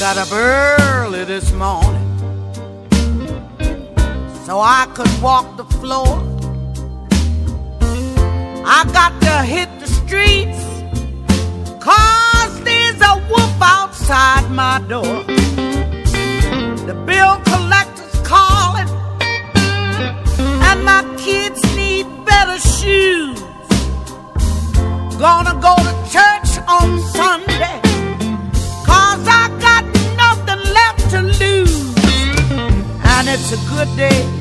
got up early this morning so I could walk the floor. I got to hit the streets 'cause there's a wolf outside my door. The bill collector's calling and my kids need better shoes. Gonna go to church on Sunday 'cause I got nothing left to lose. And it's a good day